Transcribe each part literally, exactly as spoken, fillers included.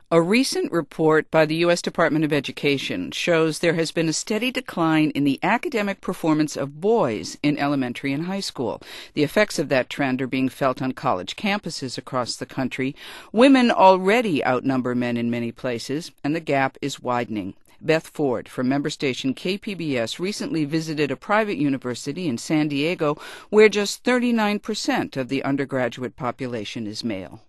A recent report by the U S Department of Education shows there has been a steady decline in the academic performance of boys in elementary and high school. The effects of that trend are being felt on college campuses across the country. Women already outnumber men in many places, and the gap is widening. Beth Ford from member station K P B S recently visited a private university in San Diego where just thirty-nine percent of the undergraduate population is male.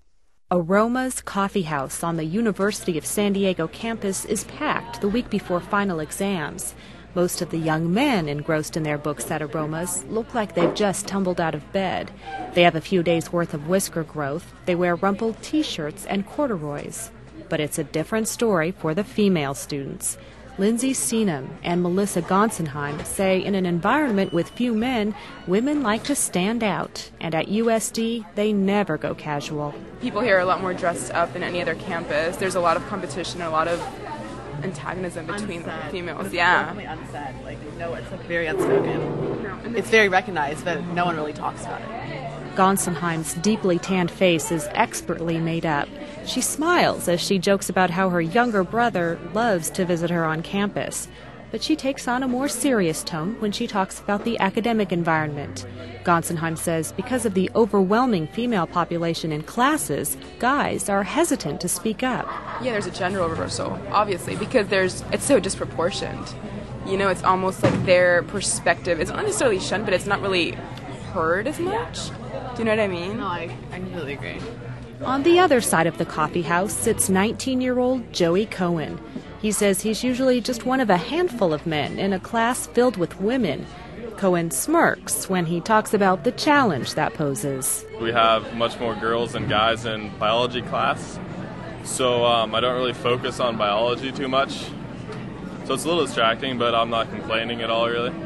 Aroma's Coffee House on the University of San Diego campus is packed the week before final exams. Most of the young men engrossed in their books at Aroma's look like they've just tumbled out of bed. They have a few days' worth of whisker growth. They wear rumpled T-shirts and corduroys. But it's a different story for the female students. Lindsay Seenham and Melissa Gonsenheim say in an environment with few men, women like to stand out. And at U S D, they never go casual. People here are a lot more dressed up than any other campus. There's a lot of competition and a lot of antagonism between unsaid. females. It's yeah. definitely unsaid. Like, no, it's like very unspoken. No, it's very recognized, but no one really talks about it. Gonsenheim's deeply tanned face is expertly made up. She smiles as she jokes about how her younger brother loves to visit her on campus. But she takes on a more serious tone when she talks about the academic environment. Gonsenheim says because of the overwhelming female population in classes, guys are hesitant to speak up. Yeah, there's a gender reversal, obviously, because there's it's so disproportioned. You know, it's almost like their perspective, it's not necessarily shunned, but it's not really heard as much. Do you know what I mean? No, I, I completely agree. On the other side of the coffee house sits nineteen-year-old Joey Cohen. He says he's usually just one of a handful of men in a class filled with women. Cohen smirks when he talks about the challenge that poses. We have much more girls than guys in biology class, so um, I don't really focus on biology too much. So it's a little distracting, but I'm not complaining at all, really.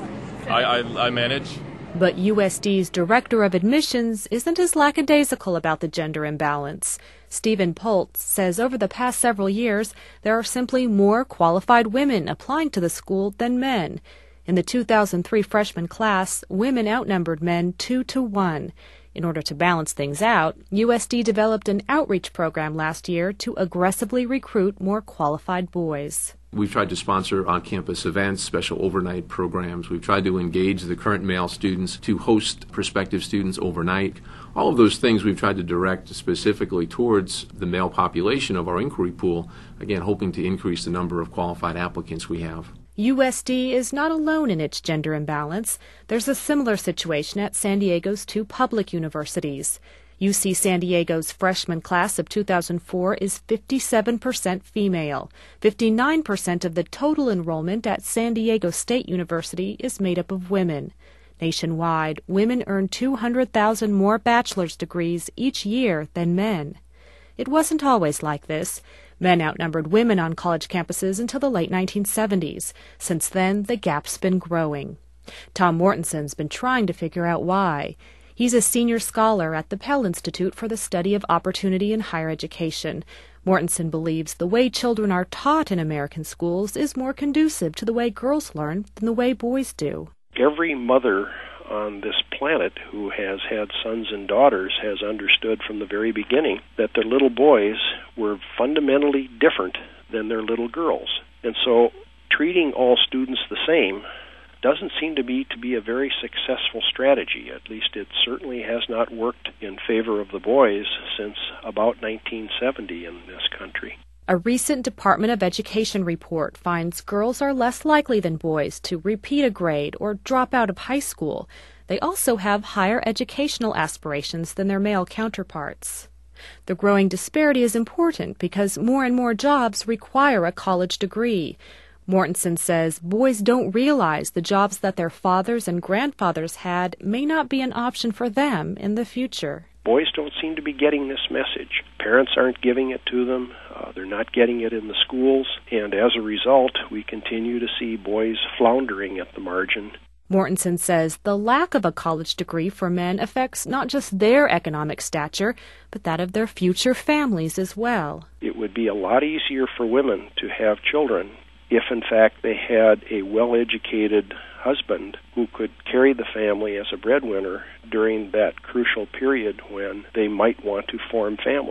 I, I, I manage. But U S D's Director of Admissions isn't as lackadaisical about the gender imbalance. Stephen Poltz says over the past several years, there are simply more qualified women applying to the school than men. In the two thousand three freshman class, women outnumbered men two to one. In order to balance things out, U S D developed an outreach program last year to aggressively recruit more qualified boys. We've tried to sponsor on-campus events, special overnight programs. We've tried to engage the current male students to host prospective students overnight. All of those things we've tried to direct specifically towards the male population of our inquiry pool, again, hoping to increase the number of qualified applicants we have. U S D is not alone in its gender imbalance. There's a similar situation at San Diego's two public universities. U C San Diego's freshman class of two thousand four is fifty-seven percent female. fifty-nine percent of the total enrollment at San Diego State University is made up of women. Nationwide, women earn two hundred thousand more bachelor's degrees each year than men. It wasn't always like this. Men outnumbered women on college campuses until the late nineteen seventies. Since then, the gap's been growing. Tom Mortenson's been trying to figure out why. He's a senior scholar at the Pell Institute for the Study of Opportunity in Higher Education. Mortenson believes the way children are taught in American schools is more conducive to the way girls learn than the way boys do. Every mother on this planet who has had sons and daughters has understood from the very beginning that their little boys were fundamentally different than their little girls. And so treating all students the same doesn't seem to be to be a very successful strategy. At least it certainly has not worked in favor of the boys since about nineteen seventy in this country. A recent Department of Education report finds girls are less likely than boys to repeat a grade or drop out of high school. They also have higher educational aspirations than their male counterparts. The growing disparity is important because more and more jobs require a college degree. Mortenson says boys don't realize the jobs that their fathers and grandfathers had may not be an option for them in the future. Boys don't seem to be getting this message. Parents aren't giving it to them. Uh, they're not getting it in the schools. And as a result, we continue to see boys floundering at the margin. Mortenson says the lack of a college degree for men affects not just their economic stature, but that of their future families as well. It would be a lot easier for women to have children if, in fact, they had a well-educated husband who could carry the family as a breadwinner during that crucial period when they might want to form families.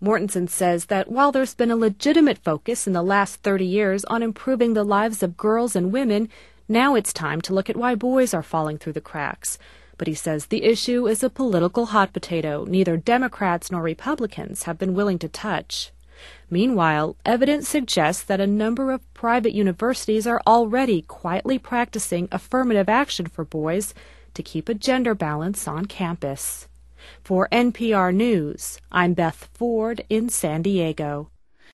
Mortensen says that while there's been a legitimate focus in the last thirty years on improving the lives of girls and women, now it's time to look at why boys are falling through the cracks. But he says the issue is a political hot potato neither Democrats nor Republicans have been willing to touch. Meanwhile, evidence suggests that a number of private universities are already quietly practicing affirmative action for boys to keep a gender balance on campus. For N P R News, I'm Beth Ford in San Diego.